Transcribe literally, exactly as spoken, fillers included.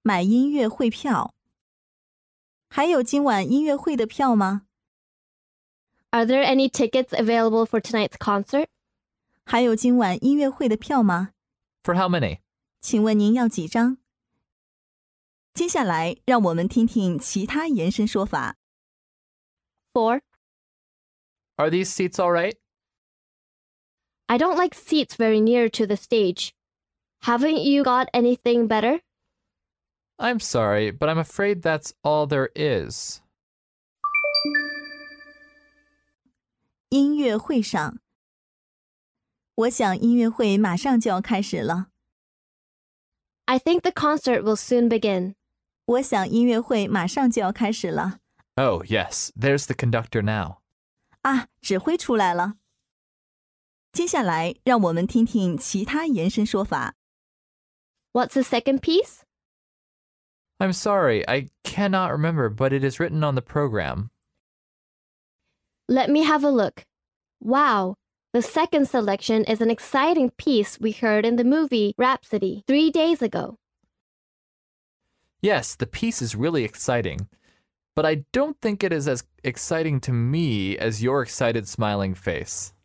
买音乐会票。还有今晚音乐会的票吗？ Are there any tickets available for tonight's concert? 还有今晚音乐会的票吗？ For how many? 请问您要几张？接下来让我们听听其他延伸说法。 Four. Are these seats all right? I don't like seats very near to the stage. Haven't you got anything better? I'm sorry, but I'm afraid that's all there is. 音乐会上，我想音乐会马上就要开始了。 I think the concert will soon begin. 我想音乐会马上就要开始了。 Oh, yes, there's the conductor now. 啊，指挥出来了。接下来让我们听听其他延伸说法。 What's the second piece? I'm sorry, I cannot remember, but it is written on the program. Let me have a look. Wow, the second selection is an exciting piece we heard in the movie Rhapsody three days ago. Yes, the piece is really exciting, but I don't think it is as exciting to me as your excited smiling face.